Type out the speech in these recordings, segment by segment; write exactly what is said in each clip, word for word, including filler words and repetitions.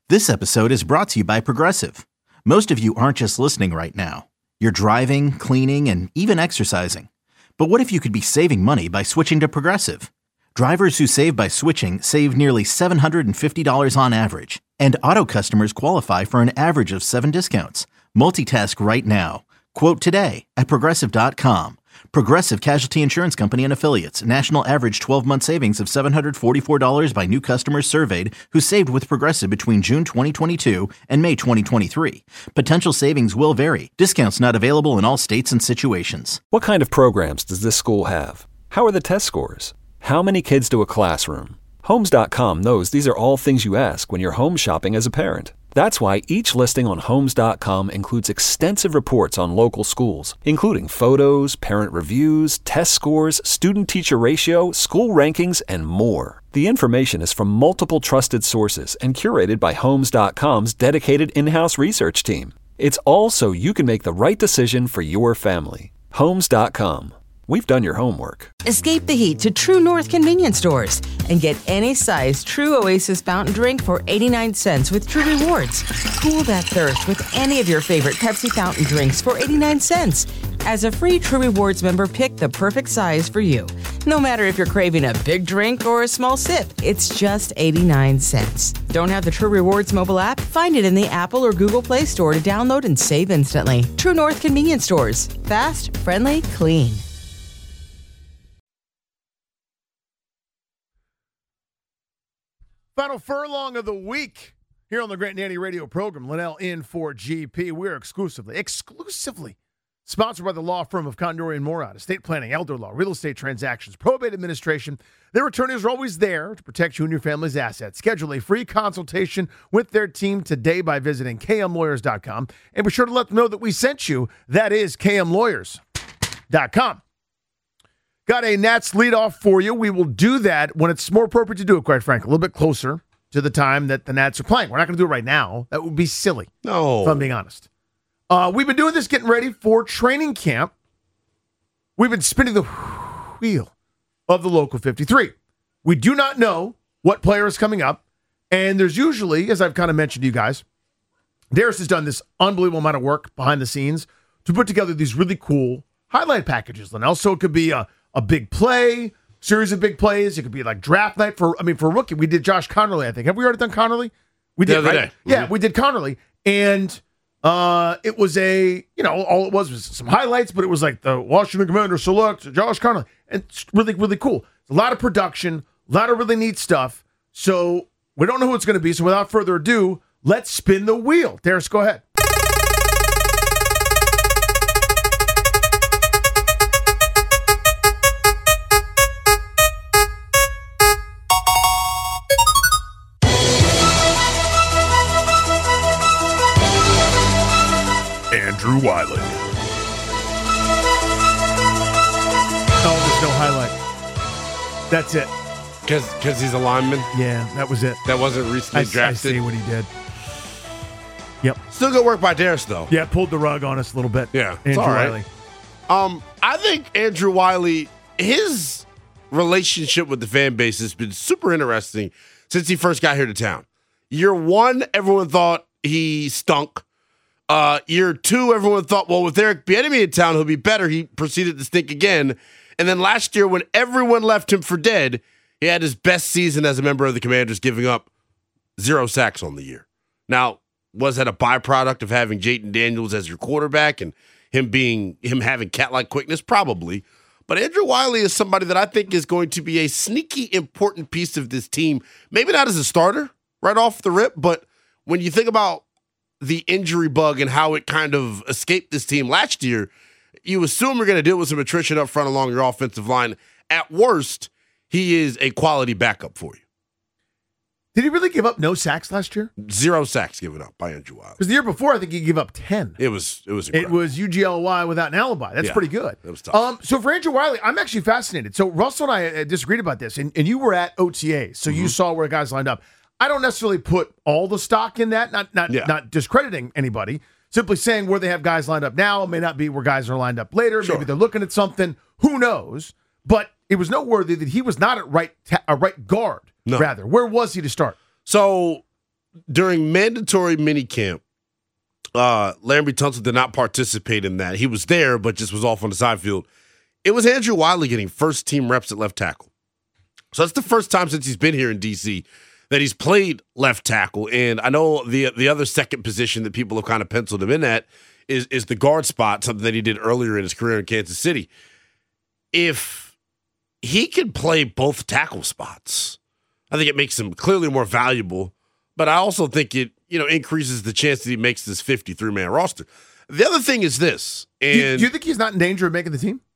This episode is brought to you by Progressive. Most of you aren't just listening right now. You're driving, cleaning, and even exercising. But what if you could be saving money by switching to Progressive? Drivers who save by switching save nearly seven hundred fifty dollars on average. And auto customers qualify for an average of seven discounts. Multitask right now. Quote today at Progressive dot com. Progressive Casualty Insurance Company and Affiliates. National average twelve-month savings of seven hundred forty-four dollars by new customers surveyed who saved with Progressive between June twenty twenty-two and May twenty twenty-three. Potential savings will vary. Discounts not available in all states and situations. What kind of programs does this school have? How are the test scores? How many kids do a classroom? Homes dot com knows these are all things you ask when you're home shopping as a parent. That's why each listing on Homes dot com includes extensive reports on local schools, including photos, parent reviews, test scores, student-teacher ratio, school rankings, and more. The information is from multiple trusted sources and curated by Homes dot com's dedicated in-house research team. It's all so you can make the right decision for your family. Homes dot com. We've done your homework. Escape the heat to True North convenience stores and get any size True Oasis fountain drink for eighty-nine cents with True Rewards. Cool that thirst with any of your favorite Pepsi fountain drinks for eighty-nine cents. As a free True Rewards member, pick the perfect size for you. No matter if you're craving a big drink or a small sip, it's just eighty-nine cents. Don't have the True Rewards mobile app? Find it in the Apple or Google Play Store to download and save instantly. True North convenience stores. Fast, friendly, clean. Final furlong of the week here on the Grant Nanny radio program. Linnell in for G P. We're exclusively, exclusively sponsored by the law firm of Condori and Morad, estate planning, elder law, real estate transactions, probate administration. Their attorneys are always there to protect you and your family's assets. Schedule a free consultation with their team today by visiting K M lawyers dot com. And be sure to let them know that we sent you. That is K M lawyers dot com. Got a Nats leadoff for you. We will do that when it's more appropriate to do it, quite frankly, a little bit closer to the time that the Nats are playing. We're not going to do it right now. That would be silly, no. if I'm being honest. Uh, we've been doing this, getting ready for training camp. We've been spinning the wheel of the Local fifty-three. We do not know what player is coming up, and there's usually, as I've kind of mentioned to you guys, Darius has done this unbelievable amount of work behind the scenes to put together these really cool highlight packages, Linnell. So it could be a A big play, series of big plays. It could be like draft night for, I mean, for a rookie. We did Josh Connerly, I think. Have we already done Connerly? We did, the other right? day. Yeah, Mm-hmm. we did Connerly. And uh, it was a, you know, all it was was some highlights, but it was like the Washington Commanders select Josh Connerly. And it's really, really cool. A lot of production, a lot of really neat stuff. So we don't know who it's going to be. So without further ado, let's spin the wheel. Darius, go ahead. Andrew Wiley. Oh, there's no highlight. That's it. Because he's a lineman? Yeah, that was it. That wasn't recently I, drafted? I see what he did. Yep. Still good work by Darius, though. Yeah, pulled the rug on us a little bit. Yeah, Andrew it's all right. Wiley. Um, I think Andrew Wiley, his relationship with the fan base has been super interesting since he first got here to town. Year one, everyone thought he stunk. Uh, year two, everyone thought, well, with Eric Bieniemy in town, he'll be better. He proceeded to stink again. And then last year, when everyone left him for dead, he had his best season as a member of the Commanders, giving up zero sacks on the year. Now, was that a byproduct of having Jayden Daniels as your quarterback and him being him having cat-like quickness? Probably. But Andrew Wiley is somebody that I think is going to be a sneaky important piece of this team. Maybe not as a starter right off the rip, but when you think about the injury bug and how it kind of escaped this team last year, you assume you're going to deal with some attrition up front along your offensive line. At worst, he is a quality backup for you. Did he really give up no sacks last year? Zero sacks given up by Andrew Wiley. Because the year before, I think he gave up ten. It was it was It incredible. was U G L Y without an alibi. That's Yeah, pretty good. that was tough. Um, so for Andrew Wiley, I'm actually fascinated. So Russell and I uh, disagreed about this, and, and you were at O T A, so Mm-hmm. you saw where guys lined up. I don't necessarily put all the stock in that, not not Yeah. not discrediting anybody, simply saying where they have guys lined up now may not be where guys are lined up later. Sure. Maybe they're looking at something. Who knows? But it was noteworthy that he was not at right ta- a right guard, No. rather. Where was he to start? So during mandatory minicamp, uh, Laremy Tunsil did not participate in that. He was there, but just was off on the side field. It was Andrew Wiley getting first team reps at left tackle. So that's the first time since he's been here in D C that he's played left tackle. And I know the the other second position that people have kind of penciled him in at is, is the guard spot, something that he did earlier in his career in Kansas City. If he could play both tackle spots, I think it makes him clearly more valuable. But I also think it, you know, increases the chance that he makes this fifty-three man roster. The other thing is this. And do, you, do you think he's not in danger of making the team?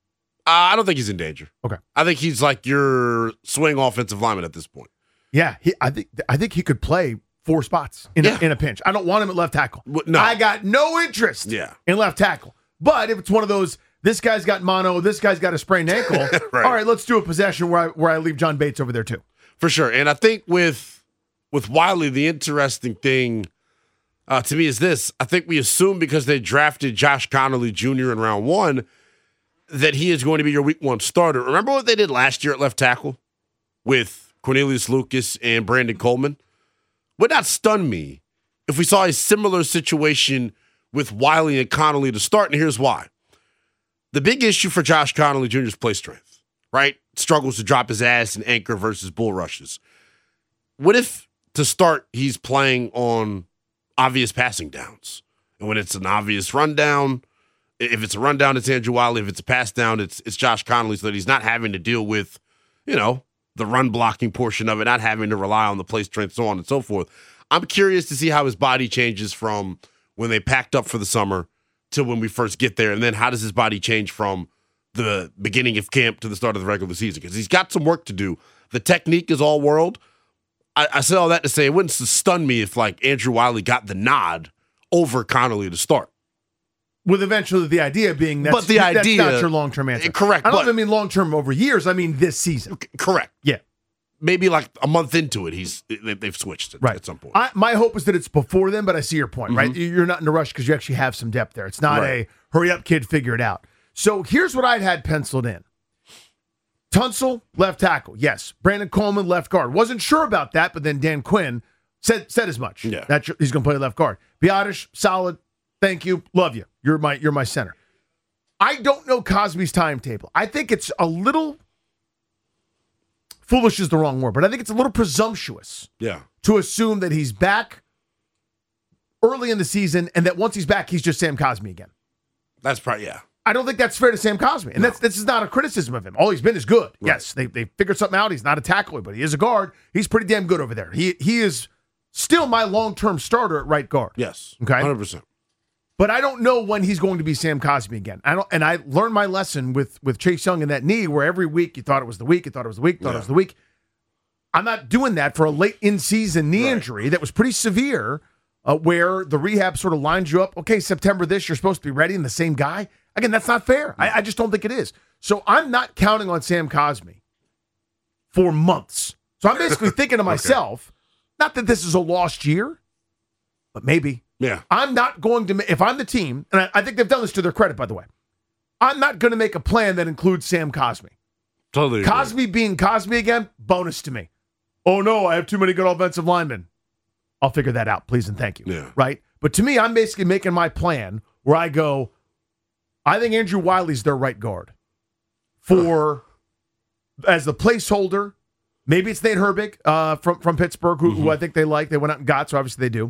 Uh, I don't think he's in danger. Okay. I think he's like your swing offensive lineman at this point. Yeah, he, I think I think he could play four spots in, Yeah. a, in a pinch. I don't want him at left tackle. Well, no. I got no interest Yeah. in left tackle. But if it's one of those, this guy's got mono, this guy's got a sprained ankle, Right. all right, let's do a possession where I, where I leave John Bates over there too. For sure. And I think with with Wiley, the interesting thing uh, to me is this. I think we assume because they drafted Josh Connolly Junior in round one that he is going to be your week one starter. Remember what they did last year at left tackle with Cornelius Lucas and Brandon Coleman? Would not stun me if we saw a similar situation with Wiley and Connolly to start, and here's why. The big issue for Josh Connolly Junior's play strength, right? Struggles to drop his ass and anchor versus bull rushes. What if, to start, he's playing on obvious passing downs? And when it's an obvious rundown, if it's a rundown, it's Andrew Wiley. If it's a pass down, it's it's Josh Connolly, so that he's not having to deal with, you know, the run blocking portion of it, not having to rely on the play strength, so on and so forth. I'm curious to see how his body changes from when they packed up for the summer to when we first get there. And then how does his body change from the beginning of camp to the start of the regular season? Because he's got some work to do. The technique is all world. I, I say all that to say it wouldn't stun me if, like, Andrew Wiley got the nod over Connolly to start. With eventually the idea being that's, But the that's idea- not your long-term answer. Correct, I don't but- even mean long-term over years. I mean this season. Correct. Yeah. Maybe like a month into it, he's they- they've switched it Right. at some point. I, my hope is that it's before then, but I see your point, right? Mm-hmm. You're not in a rush because you actually have some depth there. It's not Right. a hurry up, kid, figure it out. So here's what I'd had penciled in. Tunsil, left tackle. Yes. Brandon Coleman, left guard. Wasn't sure about that, but then Dan Quinn said said as much. Yeah. That he's going to play left guard. Biotish, solid. Thank you. Love you. You're my you're my center. I don't know Cosby's timetable. I think it's a little foolish is the wrong word, but I think it's a little presumptuous yeah. to assume that he's back early in the season and that once he's back, he's just Sam Cosmi again. That's probably, yeah. I don't think that's fair to Sam Cosmi. And that's this is not a criticism of him. All he's been is good. Right. Yes, they they figured something out. He's not a tackler, but he is a guard. He's pretty damn good over there. He he is still my long-term starter at right guard. Yes. Okay. one hundred percent. But I don't know when he's going to be Sam Cosmi again. I don't, and I learned my lesson with with Chase Young and that knee, where every week you thought it was the week, you thought it was the week, thought Yeah. it was the week. I'm not doing that for a late in-season knee Right. injury that was pretty severe, uh, where the rehab sort of lines you up. Okay, September this, you're supposed to be ready, and the same guy. Again, that's not fair. I, I just don't think it is. So I'm not counting on Sam Cosmi for months. So I'm basically thinking to myself, not that this is a lost year, but maybe. Yeah. I'm not going to, ma- if I'm the team, and I, I think they've done this to their credit, by the way, I'm not going to make a plan that includes Sam Cosmi. Totally agree. Cosmi being Cosmi again, bonus to me. Oh, no, I have too many good offensive linemen. I'll figure that out, please and thank you. Yeah. Right? But to me, I'm basically making my plan where I go, I think Andrew Wiley's their right guard for, as the placeholder. Maybe it's Nate Herbig uh, from, from Pittsburgh, who, Mm-hmm. who I think they like. They went out and got, so obviously they do.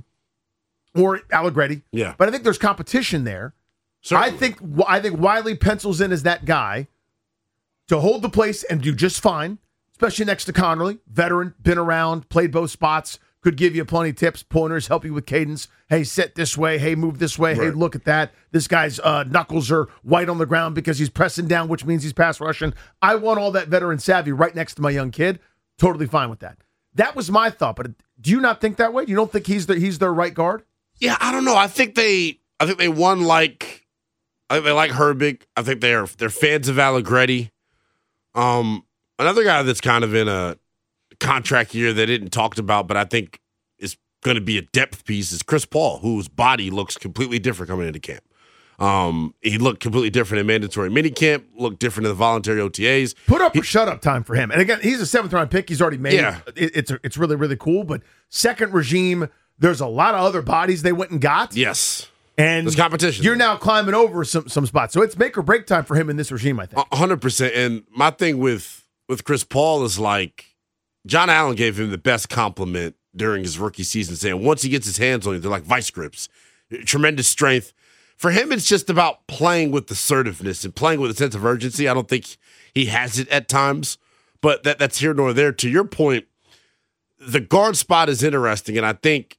Or Allegretti. Yeah. But I think there's competition there. Certainly. I think I think Wiley pencils in as that guy to hold the place and do just fine, especially next to Connolly, veteran, been around, played both spots, could give you plenty of tips, pointers, help you with cadence. Hey, sit this way. Hey, move this way. Hey, Right. look at that. This guy's uh, knuckles are white on the ground because he's pressing down, which means he's pass rushing. I want all that veteran savvy right next to my young kid. Totally fine with that. That was my thought, but do you not think that way? You don't think he's the, he's their right guard? Yeah, I don't know. I think they I think they won like I think they like Herbig. I think they're they're fans of Allegretti. Um another guy that's kind of in a contract year that isn't talked about, but I think is going to be a depth piece is Chris Paul, whose body looks completely different coming into camp. Um, he looked completely different in mandatory minicamp, looked different in the voluntary O T As. Put up he, or shut up time for him. And again, he's a seventh round pick. He's already made yeah. it. It's, it's really, really cool. But second regime, there's a lot of other bodies they went and got. Yes. And there's competition. You're now climbing over some, some spots. So it's make or break time for him in this regime, I think. one hundred percent. And my thing with, with Chris Paul is like, John Allen gave him the best compliment during his rookie season, saying once he gets his hands on you, they're like vice grips. Tremendous strength. For him, it's just about playing with assertiveness and playing with a sense of urgency. I don't think he has it at times, but that, that's here nor there. To your point, the guard spot is interesting, and I think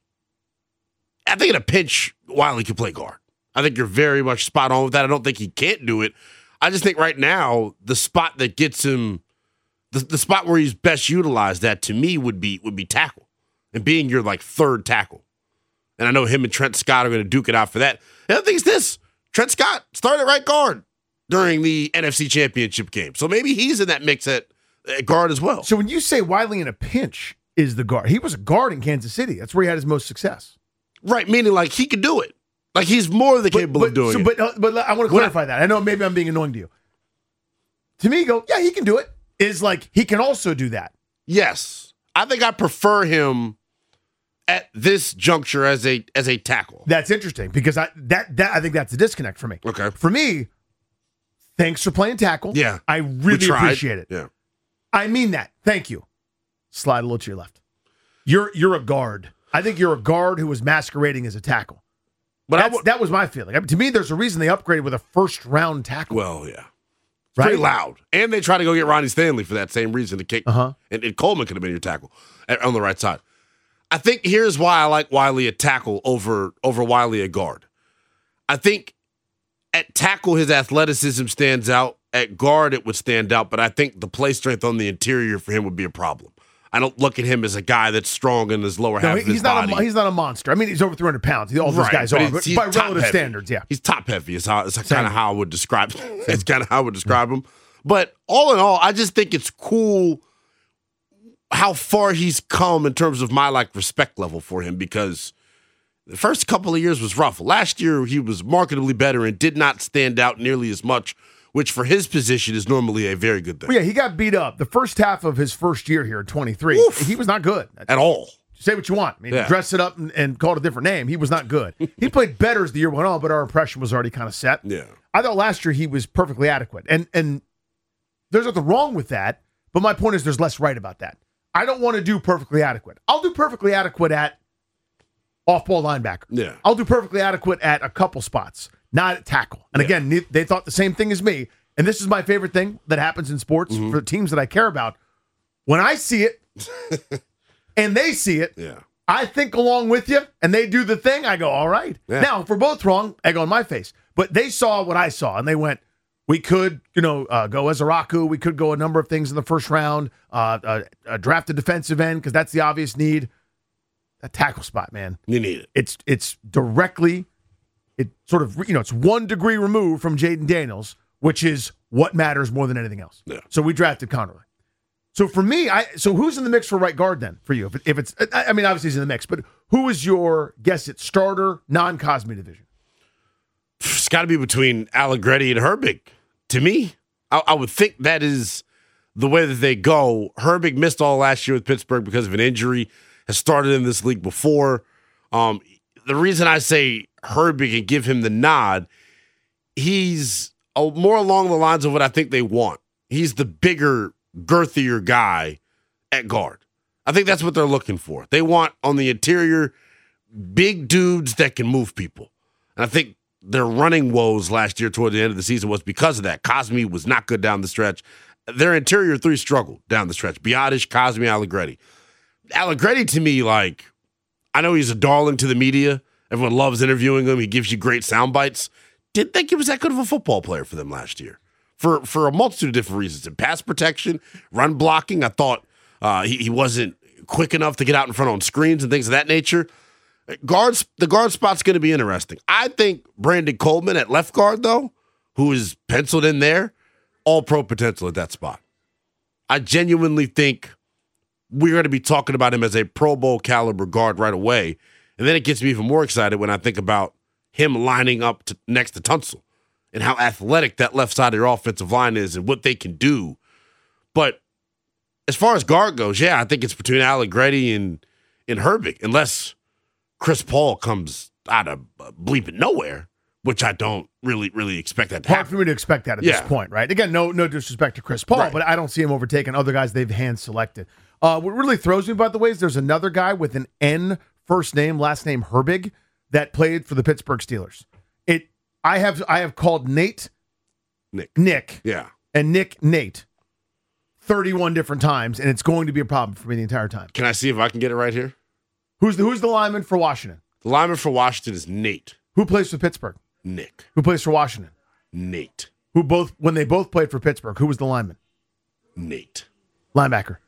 I think in a pinch, Wiley can play guard. I think you're very much spot on with that. I don't think he can't do it. I just think right now, the spot that gets him, the, the spot where he's best utilized at, to me, would be would be tackle, and being your like third tackle. And I know him and Trent Scott are going to duke it out for that. The other thing is this. Trent Scott started at right guard during the N F C Championship game. So maybe he's in that mix at, at guard as well. So when you say Wiley in a pinch is the guard, he was a guard in Kansas City. That's where he had his most success. Right, meaning like he could do it. Like he's more than capable but, of doing so, it. But, uh, but I want to clarify that. I know maybe I'm being annoying to you. To me, go, yeah, he can do it. Is like he can also do that. Yes. I think I prefer him at this juncture as a as a tackle. That's interesting because I that that I think that's a disconnect for me. Okay. For me, thanks for playing tackle. Yeah. I really appreciate it. Yeah. I mean that. Thank you. Slide a little to your left. You're you're a guard. I think you're a guard who was masquerading as a tackle. But That's, w- that was my feeling. I mean, to me, there's a reason they upgraded with a first round tackle. Well, yeah. It's right? pretty loud. And they try to go get Ronnie Stanley for that same reason to kick. Uh-huh. And, and Coleman could have been your tackle on the right side. I think here's why I like Wiley at tackle over, over Wiley at guard. I think at tackle, his athleticism stands out. At guard, it would stand out. But I think the play strength on the interior for him would be a problem. I don't look at him as a guy that's strong in his lower no, half of he's his not body. A, he's not a monster. I mean, he's over three hundred pounds. All those right, guys but are, he's, but he's by relative heavy. standards, yeah. He's top heavy is how, is kind of how I would describe It's kind of how I would describe him. But all in all, I just think it's cool how far he's come in terms of my like respect level for him, because the first couple of years was rough. Last year, he was markedly better and did not stand out nearly as much, which for his position is normally a very good thing. Well, yeah, he got beat up the first half of his first year here in twenty-three. Oof. He was not good. At all. Say what you want. I mean, yeah. dress it up and, and call it a different name. He was not good. He played better as the year went on, but our impression was already kind of set. Yeah. I thought last year he was perfectly adequate. And and there's nothing wrong with that, but my point is there's less right about that. I don't want to do perfectly adequate. I'll do perfectly adequate at off-ball linebacker. Yeah. I'll do perfectly adequate at a couple spots, not at tackle. And yeah. again, they thought the same thing as me. And this is my favorite thing that happens in sports mm-hmm. for teams that I care about. When I see it and they see it, yeah. I think along with you and they do the thing, I go, all right. Yeah. Now, if we're both wrong, egg on my face. But they saw what I saw and they went, we could, you know, uh, go Ezeraku. We could go a number of things in the first round, uh, uh, uh, draft a defensive end because that's the obvious need. That tackle spot, man. You need it. It's, it's directly, it sort of, you know, it's one degree removed from Jaden Daniels, which is what matters more than anything else. Yeah. So we drafted Connerly. So for me, I so who's in the mix for right guard then for you? If, it, if it's, I mean, obviously he's in the mix, but who is your guess at starter non-Cosme division? It's got to be between Allegretti and Herbig. To me, I, I would think that is the way that they go. Herbig missed all last year with Pittsburgh because of an injury. Has started in this league before. Um, the reason I say Herbig and give him the nod, he's more along the lines of what I think they want. He's the bigger, girthier guy at guard. I think that's what they're looking for. They want on the interior big dudes that can move people. And I think their running woes last year toward the end of the season was because of that. Cosme was not good down the stretch. Their interior three struggled down the stretch. Biotish, Cosme, Allegretti. Allegretti to me, like, I know he's a darling to the media. Everyone loves interviewing him. He gives you great sound bites. Didn't think he was that good of a football player for them last year for, for a multitude of different reasons. In pass protection, run blocking, I thought uh, he, he wasn't quick enough to get out in front on screens and things of that nature. Guards, the guard spot's going to be interesting. I think Brandon Coleman at left guard, though, who is penciled in there, all pro potential at that spot. I genuinely think we're going to be talking about him as a Pro Bowl caliber guard right away. And then it gets me even more excited when I think about him lining up to, next to Tunsil and how athletic that left side of your offensive line is and what they can do. But as far as guard goes, yeah, I think it's between Allegretti and, and Herbig, unless Chris Paul comes out of bleeping nowhere, which I don't really, really expect that to Hard happen. for me to expect that at Yeah. this point, right? Again, no no disrespect to Chris Paul, Right. but I don't see him overtaking other guys they've hand-selected. Uh, what really throws me, by the way, is there's another guy with an N first name, last name Herbig, that played for the Pittsburgh Steelers. It I have I have called Nate Nick. Nick Yeah. and Nick Nate thirty-one different times, and it's going to be a problem for me the entire time. Can I see if I can get it right here? Who's the who's the lineman for Washington? The lineman for Washington is Nate. Who plays for Pittsburgh? Nick. Who plays for Washington? Nate. Who both when they both played for Pittsburgh? Who was the lineman? Nate. Linebacker.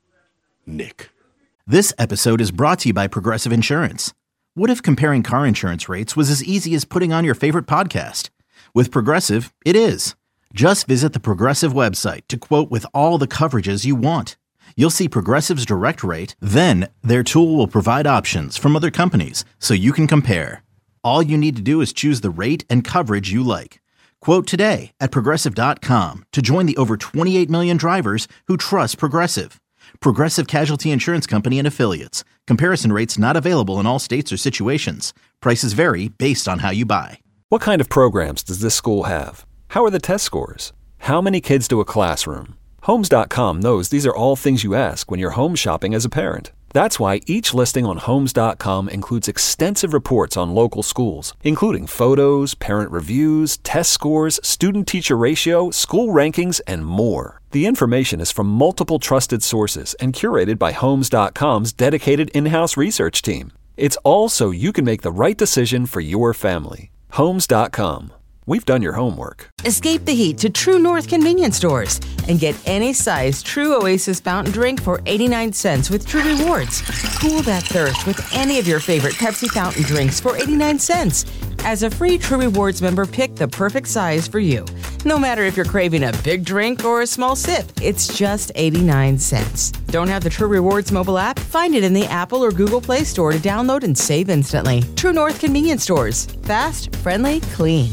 Nick. This episode is brought to you by Progressive Insurance. What if comparing car insurance rates was as easy as putting on your favorite podcast? With Progressive, it is. Just visit the Progressive website to quote with all the coverages you want. You'll see Progressive's direct rate, then their tool will provide options from other companies so you can compare. All you need to do is choose the rate and coverage you like. Quote today at Progressive dot com to join the over twenty-eight million drivers who trust Progressive. Progressive Casualty Insurance Company and Affiliates. Comparison rates not available in all states or situations. Prices vary based on how you buy. What kind of programs does this school have? How are the test scores? How many kids do a classroom? Homes dot com knows these are all things you ask when you're home shopping as a parent. That's why each listing on Homes dot com includes extensive reports on local schools, including photos, parent reviews, test scores, student-teacher ratio, school rankings, and more. The information is from multiple trusted sources and curated by Homes dot com's dedicated in-house research team. It's all so you can make the right decision for your family. Homes dot com. We've done your homework. Escape the heat to True North convenience stores and get any size True Oasis fountain drink for eighty-nine cents with True Rewards. Cool that thirst with any of your favorite Pepsi fountain drinks for eighty-nine cents. As a free True Rewards member, pick the perfect size for you. No matter if you're craving a big drink or a small sip, it's just eighty-nine cents. Don't have the True Rewards mobile app? Find it in the Apple or Google Play Store to download and save instantly. True North convenience stores. Fast, friendly, clean.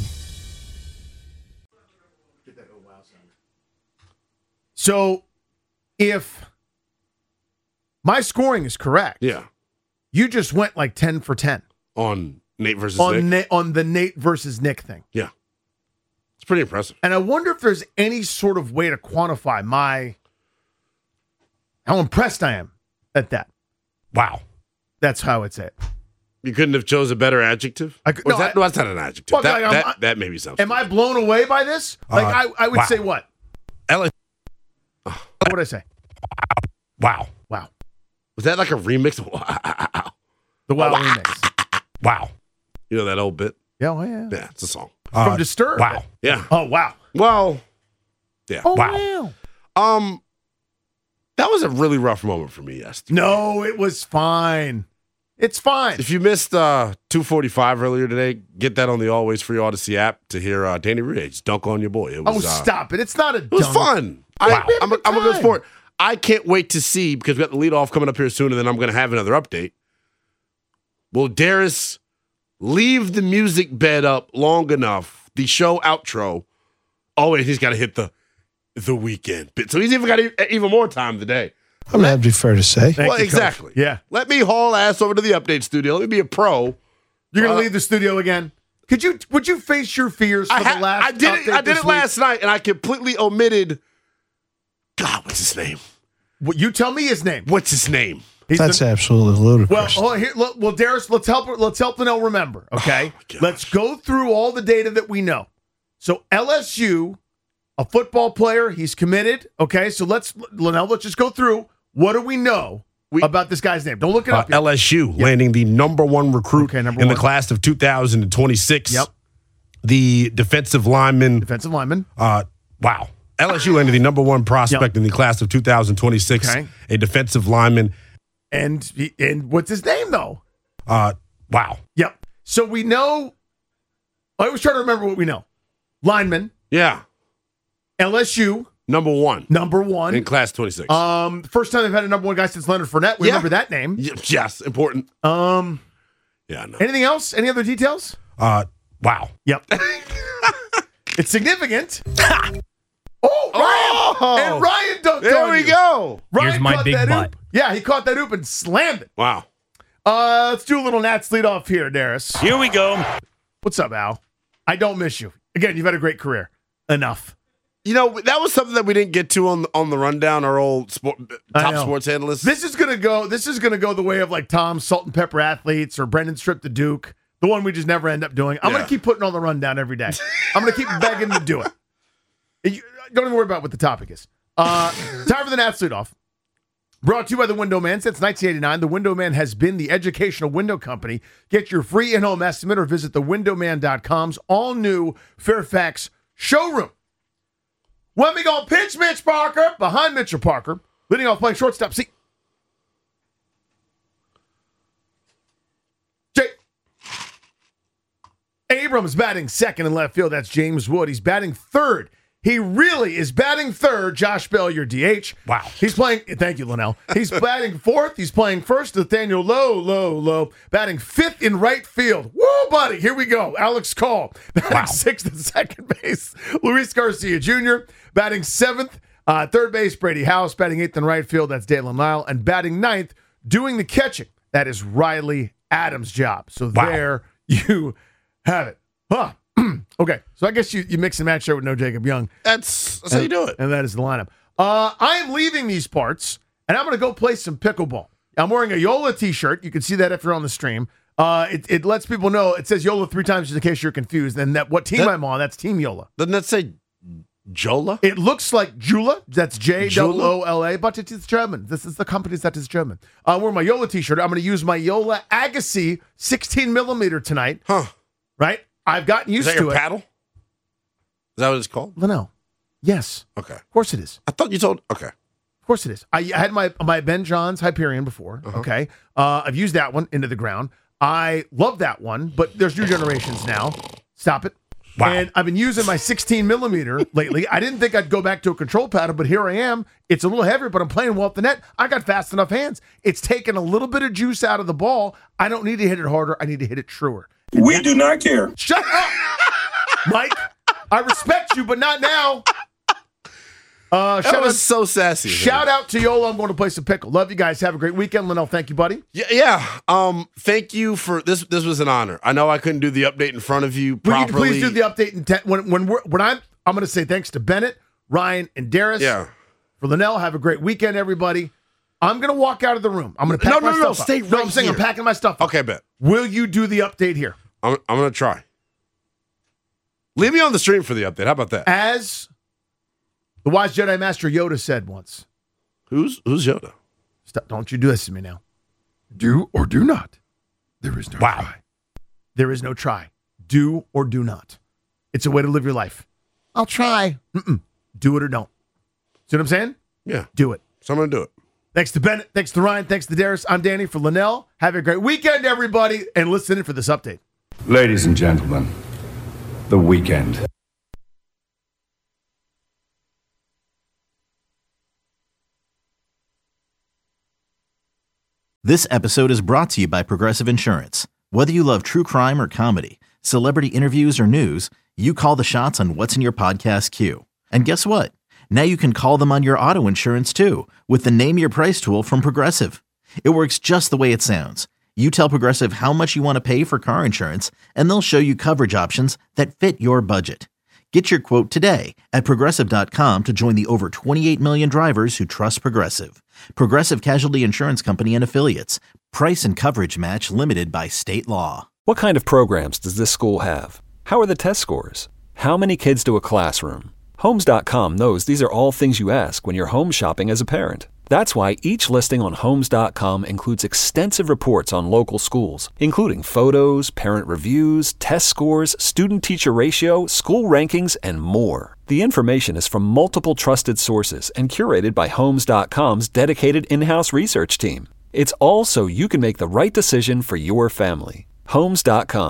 So, if my scoring is correct, Yeah. you just went like ten for ten On Nate versus on Nick. Na- on the Nate versus Nick thing. Yeah. It's pretty impressive. And I wonder if there's any sort of way to quantify my how impressed I am at that. Wow. That's how I'd say it. You couldn't have chose a better adjuctive? I could- Or no, is that, I- no, that's not an adjective. Well, that, like, I'm- that, I- that maybe sounds Am I blown away by this? Like Uh, I, I would wow. say what? L- What would I say? Wow. Wow. Was that like a remix? Wow. The Wow Wow. remix. Wow. You know that old bit? Yeah, oh, yeah. Yeah, it's a song. From Disturbed. Wow. Yeah. Oh wow. Well, yeah. Oh wow. wow. Um, that was a really rough moment for me yesterday. No, it was fine. It's fine. If you missed uh, two forty-five earlier today, get that on the Always Free Odyssey app to hear uh, Danny Ridge dunk on your boy. It Oh, was, uh, stop it. It's not a It was dunk. fun. Wow. I, I'm, a, I'm a good Time. sport. I can't wait to see, because we got the leadoff coming up here soon, and then I'm going to have another update. Will Darius leave the music bed up long enough, the show outro? Oh, and he's got to hit the the weekend bit. So he's even got e- even more time today. I'm not be fair to say. Thank well, you, Coach. exactly. Yeah. Let me haul ass over to the update studio. Let me be a pro. You're gonna Uh, leave the studio again? Could you? Would you face your fears for I, ha- the last? I did it. update I did this it week? last night, and I completely omitted. God, what's his name? Well, you tell me his name. What's his name? He's That's the- absolutely well. ludicrous. Oh, here. Look, well, Darius, let's help. Let's help Linnell remember. Okay. Oh, gosh. let's go through all the data that we know. So L S U, a football player, he's committed. Okay. So let's Linnell. Let's just go through. What do we know We- about this guy's name? Don't look it Uh, up. yet. L S U landing the number one recruit Okay, number in one. the class of two thousand twenty-six. Yep. The defensive lineman. Defensive lineman. Uh, wow. L S U landed the number one prospect Yep. in the class of two thousand twenty-six. Okay. A defensive lineman. And he- and what's his name though? Uh, wow. Yep. So we know. I was trying to remember what we know. Lineman, Yeah. L S U, Number one number one. in class twenty-six. Um, first time they've had a number one guy since Leonard Fournette. We Yeah. remember that name. Y- yes, important. Um, Yeah, no. anything else? Any other details? Uh, wow. Yep. It's significant. Oh, Ryan! Oh! And Ryan dunked There on we you. go. Ryan Here's my caught big that butt. oop. Yeah, he caught that oop and slammed it. Wow. Uh, let's do a little Nats lead off here, Darius. Here we go. What's up, Al? I don't miss you. Again, you've had a great career. Enough. You know, that was something that we didn't get to on on the rundown, our old sport, I top know. sports analyst. This is gonna go. This is gonna go the way of like Tom's Salt and Pepper Athletes or Brendan Strip the Duke, the one we just never end up doing. I'm Yeah. gonna keep putting on the rundown every day. I'm gonna keep begging to do it. You, don't even worry about what the topic is. Uh, time for the Nats lead off. Brought to you by the Window Man. Since nineteen eighty-nine, the Window Man has been the educational window company. Get your free in-home estimate or visit the window man dot com's all-new Fairfax showroom. When we go pitch Mitch Parker, behind Mitchell Parker, leading off playing shortstop. See. Jay. Abrams batting second in left field. That's James Wood. He's batting third. He really is batting third. Josh Bell, your D H. Wow. He's playing. Thank you, Linnell. He's batting fourth. He's playing first. Nathaniel Lowe, Lowe, Lowe. Batting fifth in right field. Woo, buddy. Here we go. Alex Call. Batting Wow. sixth at second base. Luis Garcia Junior Batting seventh. Uh, third base, Brady House. Batting eighth in right field. That's Dalen Lyle. And batting ninth, doing the catching. That is Riley Adams' job. So Wow. there you have it. Huh. Okay, so I guess you, you mix and match there with no Jacob Young. That's, that's how you do it. And that is the lineup. Uh, I am leaving these parts, and I'm going to go play some pickleball. I'm wearing a Yola t-shirt. You can see that if you're on the stream. Uh, it, it lets people know. It says Yola three times just in case you're confused. And that what team That- I'm on, that's Team Yola. Doesn't that say Jola? It looks like Jula. That's J Jula? O O L A, but it is German. This is the company that is German. Uh, I'm wearing my Yola t-shirt. I'm going to use my Yola Agassi sixteen millimeter tonight. Huh. Right? I've gotten Is used that to your it. paddle? Is that what it's called? Linnell. Yes. Okay. Of course it is. I thought you told. Okay. Of course it is. I, I had my my Ben Johns Hyperion before. Uh-huh. Okay, uh, I've used that one into the ground. I love that one, but there's new generations now. Stop it. Wow. And I've been using my sixteen millimeter lately. I didn't think I'd go back to a control paddle, but here I am. It's a little heavier, but I'm playing well at the net. I got fast enough hands. It's taken a little bit of juice out of the ball. I don't need to hit it harder. I need to hit it truer. We do not care. Shut up, Mike. I respect you, but not now. Uh, That shout was out, so sassy. shout out to Yola. I'm going to play some pickle. Love you guys. Have a great weekend. Linnell, thank you, buddy. Yeah, yeah. Um, thank you for this. This was an honor. I know I couldn't do the update in front of you Will you properly. please do the update in ten, when when we're when I'm I'm going to say thanks to Bennett, Ryan, and Darius. Yeah. For Linnell, have a great weekend, everybody. I'm going to walk out of the room. I'm going to pack No, my no, no, stuff stay up. No, right I'm saying I'm here. packing my stuff up. Okay, bet. Will you do the update here? I'm, I'm gonna try. Leave me on the stream for the update. How about that? As the wise Jedi Master Yoda said once, Who's who's Yoda? Stop, don't you do this to me now. Do or do not. There is no Wow. try. There is no try. Do or do not. It's a way to live your life. I'll try. Mm-mm. Do it or don't. See what I'm saying? Yeah. Do it. So I'm gonna do it. Thanks to Bennett. Thanks to Ryan. Thanks to Darius. I'm Danny for Linnell. Have a great weekend, everybody, and listen in for this update. Ladies and gentlemen, the weekend. This episode is brought to you by Progressive Insurance. Whether you love true crime or comedy, celebrity interviews or news, you call the shots on what's in your podcast queue. And guess what? Now you can call them on your auto insurance too with the Name Your Price tool from Progressive. It works just the way it sounds. You tell Progressive how much you want to pay for car insurance, and they'll show you coverage options that fit your budget. Get your quote today at Progressive dot com to join the over twenty-eight million drivers who trust Progressive. Progressive Casualty Insurance Company and Affiliates. Price and coverage match limited by state law. What kind of programs does this school have? How are the test scores? How many kids do a classroom? Homes dot com knows these are all things you ask when you're home shopping as a parent. That's why each listing on Homes dot com includes extensive reports on local schools, including photos, parent reviews, test scores, student-teacher ratio, school rankings, and more. The information is from multiple trusted sources and curated by Homes dot com's dedicated in-house research team. It's all so you can make the right decision for your family. Homes dot com.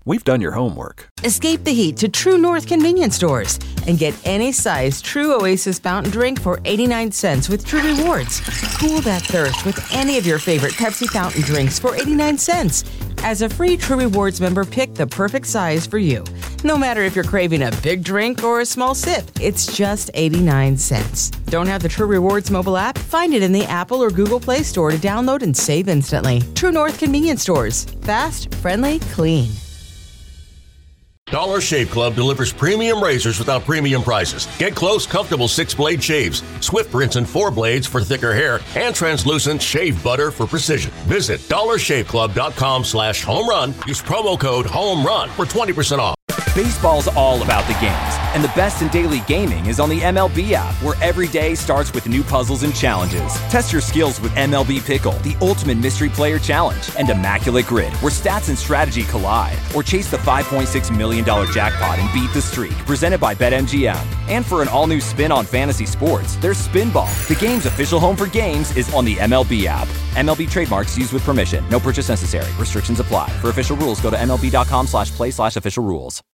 We've done your homework. Escape the heat to True North convenience stores and get any size True Oasis fountain drink for eighty-nine cents with True Rewards. Cool that thirst with any of your favorite Pepsi fountain drinks for eighty-nine cents. As a free True Rewards member, pick the perfect size for you. No matter if you're craving a big drink or a small sip, it's just eighty-nine cents. Don't have the True Rewards mobile app? Find it in the Apple or Google Play Store to download and save instantly. True North convenience stores. Fast, friendly, clean. Dollar Shave Club delivers premium razors without premium prices. Get close, comfortable six-blade shaves, swift rinse and four blades for thicker hair, and translucent shave butter for precision. Visit dollar shave club dot com slash home run. Use promo code HOMERUN for twenty percent off. Baseball's all about the games, and the best in daily gaming is on the M L B app, where every day starts with new puzzles and challenges. Test your skills with M L B Pickle, the ultimate mystery player challenge, and Immaculate Grid, where stats and strategy collide. Or chase the five point six million dollars jackpot and beat the streak, presented by BetMGM. And for an all-new spin on fantasy sports, there's Spinball. The game's official home for games is on the M L B app. M L B trademarks used with permission. No purchase necessary. Restrictions apply. For official rules, go to M L B dot com slash play slash official rules.